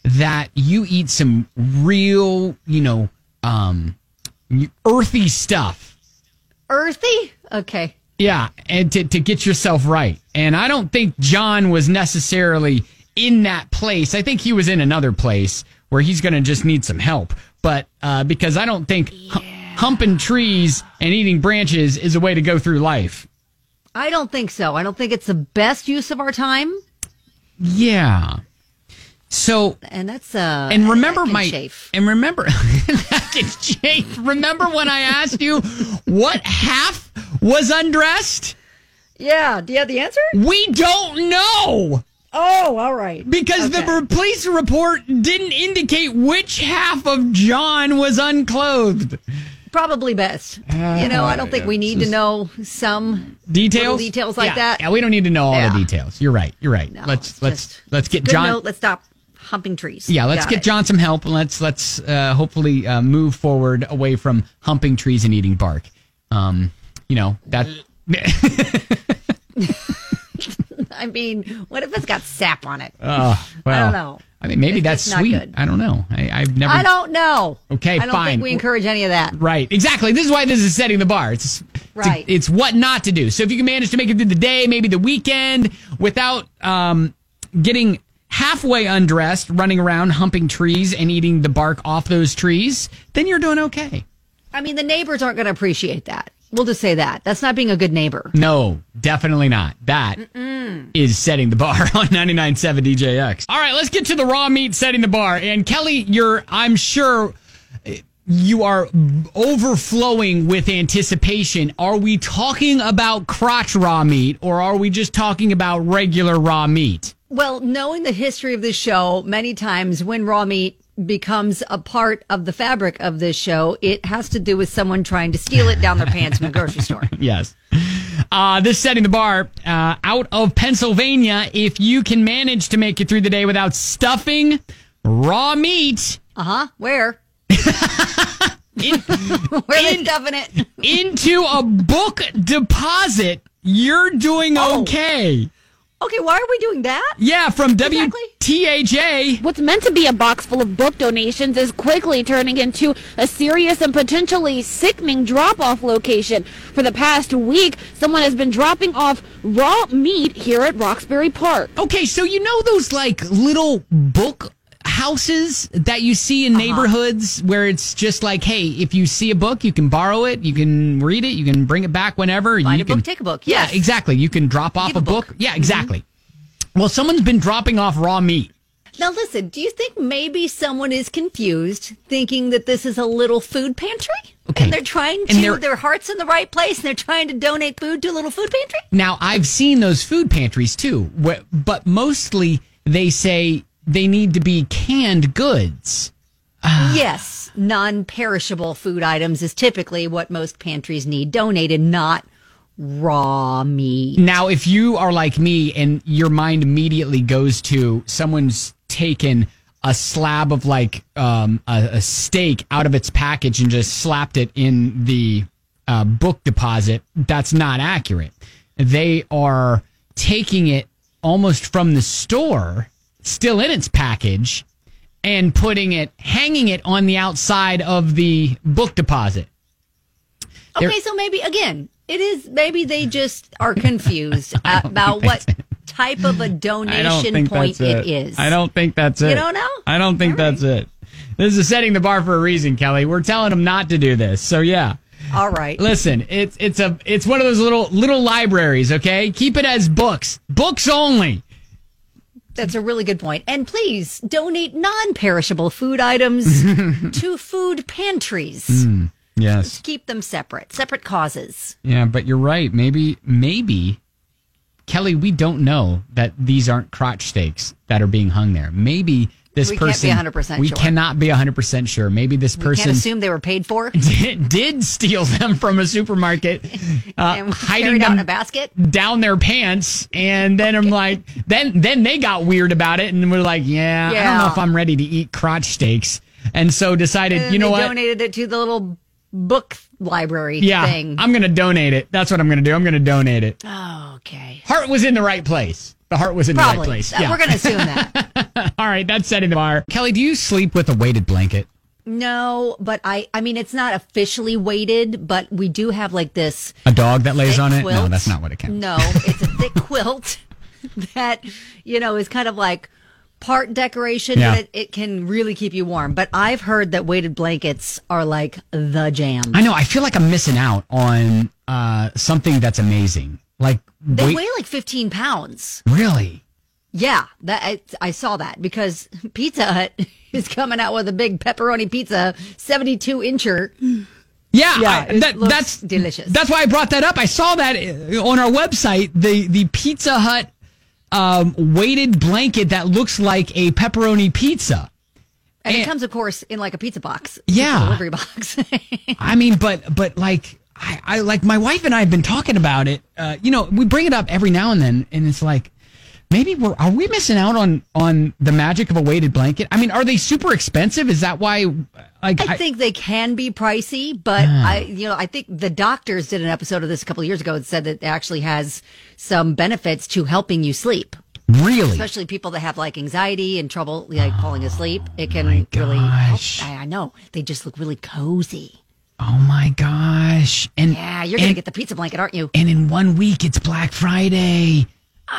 that you eat some real, you know, um, earthy stuff. Earthy? Okay. Yeah, and to, to get yourself right. And I don't think John was necessarily in that place. I think he was in another place where he's going to just need some help. But uh, because I don't think yeah. humping trees and eating branches is a way to go through life. I don't think so. I don't think it's the best use of our time. Yeah. So and that's uh and remember my chafe. and remember that can chafe. Remember when I asked you what half was undressed? Yeah. Do you have the answer? We don't know. Oh, all right. Because okay. the police report didn't indicate which half of John was unclothed. Probably best. Uh, you know, I don't think we need to know some details, details like yeah. that. Yeah, we don't need to know all yeah. the details. You're right. You're right. No, let's let's let's get good John. Note, let's stop humping trees. Yeah, let's Got get it. John some help. Let's let's uh, hopefully uh, move forward away from humping trees and eating bark. Um, you know that. I mean, what if it's got sap on it? Uh, well, I don't know. I mean, maybe it's that's sweet. Good. I don't know. I, I've never. I don't know. Okay, I don't fine. think we encourage any of that. Right. Exactly. This is why this is setting the bar. It's right. It's, it's what not to do. So if you can manage to make it through the day, maybe the weekend, without um, getting halfway undressed, running around humping trees and eating the bark off those trees, then you're doing okay. I mean, the neighbors aren't going to appreciate that. We'll just say that. That's not being a good neighbor. No, definitely not. That Mm-mm. is setting the bar on ninety-nine point seven D J X. All right, let's get to the raw meat setting the bar. And Kelly, you're, I'm sure you are overflowing with anticipation. Are we talking about crotch raw meat or are we just talking about regular raw meat? Well, knowing the history of this show, many times when raw meat becomes a part of the fabric of this show, it has to do with someone trying to steal it down their pants in a grocery store. Yes. Uh, this setting the bar uh, out of Pennsylvania. If you can manage to make it through the day without stuffing raw meat. Uh-huh. Where? in, Where are they in, stuffing it? into a book deposit, you're doing oh. okay. Okay, why are we doing that? Yeah, from W T H A. What's meant to be a box full of book donations is quickly turning into a serious and potentially sickening drop-off location. For the past week, someone has been dropping off raw meat here at Roxbury Park. Okay, so you know those, like, little book houses that you see in uh-huh. neighborhoods where it's just like, hey, if you see a book, you can borrow it, you can read it, you can bring it back whenever. Find you a can, book, take a book. Yes. Yeah, exactly. You can drop off Give a, a book. book. Yeah, exactly. Mm-hmm. Well, someone's been dropping off raw meat. Now, listen, do you think maybe someone is confused, thinking that this is a little food pantry? Okay. And they're trying And to, they're- their heart's in the right place, and they're trying to donate food to a little food pantry? Now, I've seen those food pantries too, wh- but mostly they say they need to be canned goods. Yes, non-perishable food items is typically what most pantries need donated, not raw meat. Now, if you are like me and your mind immediately goes to someone's taken a slab of like um, a, a steak out of its package and just slapped it in the uh, book deposit, that's not accurate. They are taking it almost from the store, still in its package, and putting it, hanging it on the outside of the book deposit. Okay, They're- so maybe, again, it is, maybe they just are confused about what type of a donation point it. it is. I don't think that's it. You don't know? I don't think All that's it. This is setting the bar for a reason, Kelly. We're telling them not to do this. So yeah. All right. Listen, it's it's a it's one of those little little libraries, okay? Keep it as books. Books only. That's a really good point. And please donate non-perishable food items to food pantries. Mm, yes. Just keep them separate, separate causes. Yeah, but you're right. Maybe maybe Kelly, we don't know that these aren't crotch steaks that are being hung there. Maybe this we person can't be one hundred percent we sure. cannot be one hundred percent sure. Maybe this We person can't assume they were paid for. did, did steal them from a supermarket, uh, And hiding carried out them in a basket. down their pants, and then I'm like, then then they got weird about it, and we're like, yeah, I don't know Yeah. if I'm ready to eat crotch steaks, and so decided, And you know they what? donated it to the little book library Yeah, thing. I'm gonna donate it. That's what I'm gonna do. I'm gonna donate it. Oh, okay. Heart was in the right place. The heart was in Probably. the right place. Uh, Yeah. We're going to assume that. All right, that's setting the bar. Kelly, do you sleep with a weighted blanket? No, but I, I mean, it's not officially weighted, but we do have like this. A dog that lays thick on it? quilt. No, that's not what it counts. No, it's a thick quilt that, you know, is kind of like part decoration, Yeah. but it, it can really keep you warm. But I've heard that weighted blankets are like the jam. I know. I feel like I'm missing out on uh, something that's amazing. Like, They wait, weigh like fifteen pounds. really? Yeah, that I, I saw that because Pizza Hut is coming out with a big pepperoni pizza, seventy-two incher. Yeah, Yeah, I- it that, looks that's delicious. That's why I brought that up. I saw that uh, on our website. The the Pizza Hut um, weighted blanket that looks like a pepperoni pizza. And, And- it comes, of course, in like a pizza box. Yeah. Pizza delivery box. I mean, but but like I, I like my wife and I have been talking about it. Uh, you know, we bring it up every now and then, and it's like maybe we're are we missing out on on the magic of a weighted blanket? I mean, are they super expensive? Is that why? Like, I think they can be pricey, but Ah. I, you know, I think the doctors did an episode of this a couple of years ago and said that it actually has some benefits to helping you sleep, really. especially people that have like anxiety and trouble like falling asleep. It can my really help. gosh. I, I know they just look really cozy. Oh my gosh! And Yeah, you're gonna and- get the pizza blanket, aren't you? And in one week, it's Black Friday.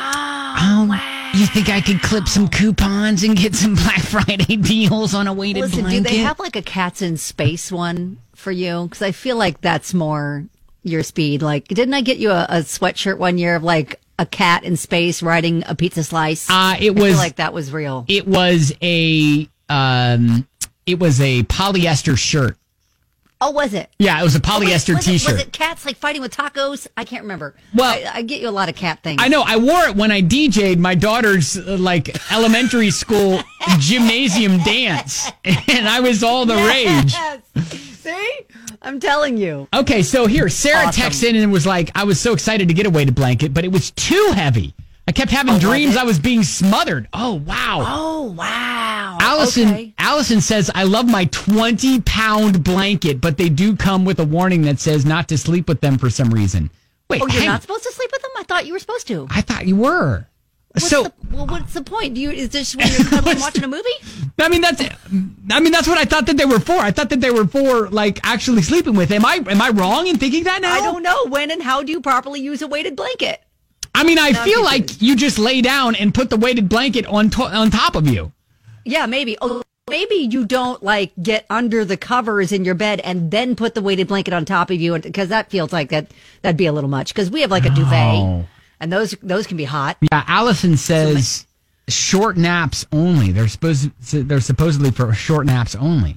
Oh, wow. You think I could clip some coupons and get some Black Friday deals on a weighted Listen, blanket? do they have like a cats in space one for you? Because I feel like that's more your speed. Like, didn't I get you a, a sweatshirt one year of like a cat in space riding a pizza slice? Uh, it I was feel like that was real. it was a um, it was a polyester shirt. Oh, was it? Yeah, it was a Oh, wait, polyester was it- T-shirt. Was it cats like fighting with tacos? I can't remember. Well- I, I get you a lot of cat things. I know. I wore it when I D J'd my daughter's uh, like elementary school gymnasium dance, and I was all the rage. Yes. See? I'm telling you. Okay, so here, Sarah Awesome. texted in and was like, I was so excited to get a weighted blanket, but it was too heavy. I kept having was dreams it? I was being smothered. Oh, wow. Oh, wow. Allison Okay. Allison says, I love my twenty pound blanket, but they do come with a warning that says not to sleep with them for some reason. Wait, Oh, you're hang- not supposed to sleep with them? I thought you were supposed to. I thought you were. What's so, the, well, what's the point? Do you is this when you're cuddling watching a movie? I mean, that's, I mean, that's what I thought that they were for. I thought that they were for, like, actually sleeping with. Am I, am I wrong in thinking that now? I don't know when and how do you properly use a weighted blanket. I mean, I No, I'm feel confused. like you just lay down and put the weighted blanket on, to- on top of you. Yeah, maybe. Oh, maybe you don't like get under the covers in your bed and then put the weighted blanket on top of you, because that feels like that that'd be a little much. Because we have like a duvet, Oh. and those those can be hot. Yeah, Allison says short naps only. They're supposed they're supposedly for short naps only.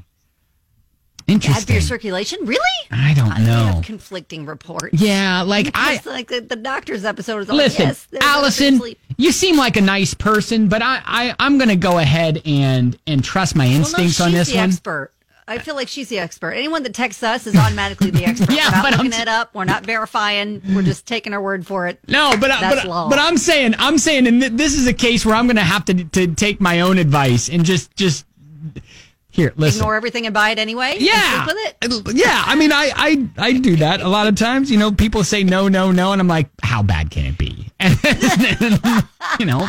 Bad for Interesting. your circulation, really? I don't I mean, know. have conflicting reports. Yeah, like I It's like the, the doctor's episode is all listen, like, yes, they're better for Allison. sleep. You seem like a nice person, but I, I I'm gonna go ahead and and trust my Well, no, instincts on she's this the one. expert. I feel like she's the expert. Anyone that texts us is automatically the expert. Yeah, We're not but I'm looking s- it up. We're not verifying. We're just taking her word for it. No, but I- That's but law. but I'm saying I'm saying, and th- this is a case where I'm gonna have to to take my own advice and just just here listen. Ignore everything and buy it anyway? and Yeah, sleep with it? yeah. I mean, I, I, I do that a lot of times. You know, people say no, no, no, and I'm like, how bad can it be? And then, you know,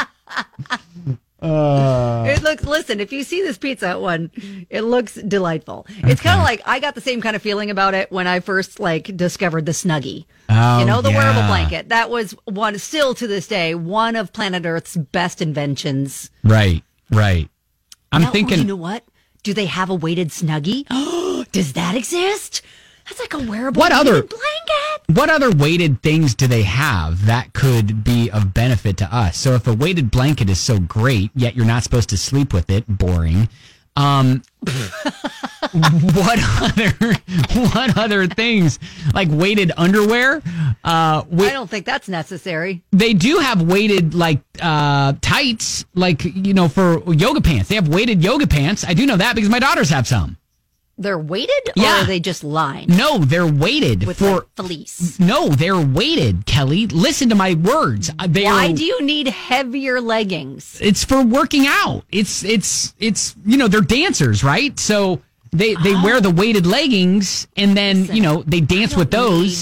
It looks. Listen, if you see this Pizza Hut one, it looks delightful. It's kind of like I got the same kind of feeling about it when I first like discovered the Snuggie. Oh, you know, the wearable yeah. blanket. That was one, still to this day, one of planet Earth's best inventions. right, right. I'm Now, oh, thinking. you know what? Do they have a weighted Snuggie? Does that exist? That's like a wearable What weighted other- blanket. What other weighted things do they have that could be of benefit to us? So if a weighted blanket is so great, yet you're not supposed to sleep with it, boring. Um, what other what other things like weighted underwear? Uh, wa- I don't think that's necessary. they do have weighted like uh, tights, like you know, for yoga pants. They have weighted yoga pants. I do know that because my daughters have some. They're weighted, Yeah. or are they just lined No, they're weighted with for. like fleece? No, they're weighted, Kelly. Listen to my words. Uh, They Why are, do you need heavier leggings? it's for working out. It's it's it's you know, they're dancers, right? So they they wear the weighted leggings and then, you know, they dance with those.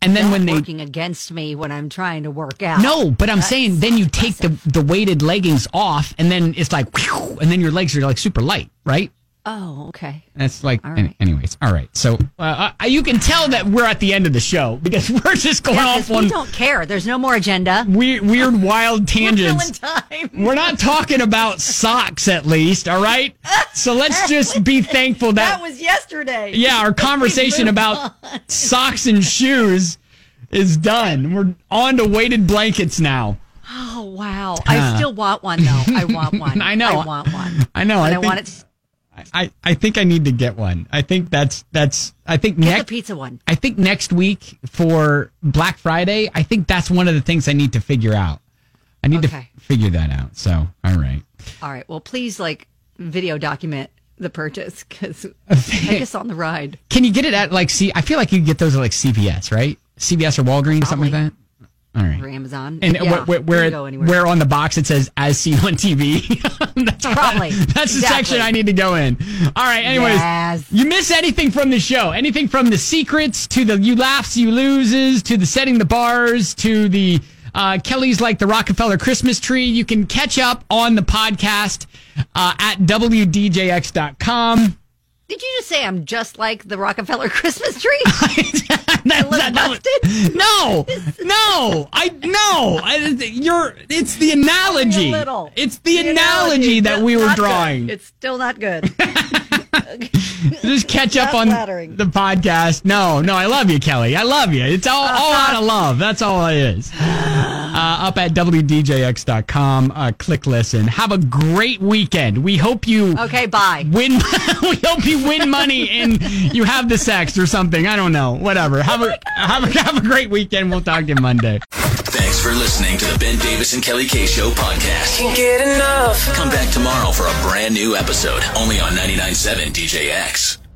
And then Not when they working against me when I'm trying to work out. no, but I'm That's saying then you take the the weighted leggings off, and then it's like, whew, and then your legs are like super light, right? Oh, okay. That's like, All any- right. anyways. All right. So uh, uh, you can tell that we're at the end of the show because we're just going Yeah, off 'cause on we don't care. There's no more agenda. weird, weird, wild tangents. Killing time. We're not talking about socks, at least. All right. So let's just be thankful that, That was yesterday. yeah, our conversation move about socks and shoes is done. We're on to weighted blankets now. Oh wow! I still want one though. I want one. I know. I want one. I know. And I I, think- want it. I, I think I need to get one. I think that's that's. I think Get next. the pizza one. I think next week for Black Friday, I think that's one of the things I need to figure out. I need Okay. to figure that out. So, all right. All right. Well, please, like, video document the purchase because take us on the ride. Can you get it at like C? I feel like you can get those at like C V S, right? C V S or Walgreens, something like that. All right. Or Amazon. And yeah, where, where, you where, can go anywhere. where on the box it says "as seen on T V." That's what- Probably. that's the Exactly. section I need to go in. All right. Anyways, Yes. you miss anything from the show? Anything from the secrets to the you laughs, you loses to the setting the bars to the uh, Kelly's like the Rockefeller Christmas tree? You can catch up on the podcast uh, at W D J X dot com. Did you just say I'm just like the Rockefeller Christmas tree? That- look that- that- busted? No, no, I no. I, you're. It's the analogy. A little. It's the, analogy, that but we were not good. drawing. It's still not good. Just catch up Not on flattering. the podcast. No, no, I love you, Kelly. I love you. It's all, all out of love. That's all it is. Uh, up at W D J X dot com. Uh, click listen. Have a great weekend. We hope you Okay, bye. win. We hope you win money and you have the sex or something. I don't know. Whatever. Have a have a have a great weekend. We'll talk to you Monday. Thanks for listening to the Ben Davis and Kelly K Show podcast. Can't get enough. Come back tomorrow for a brand new episode, only on ninety-nine point seven D J X.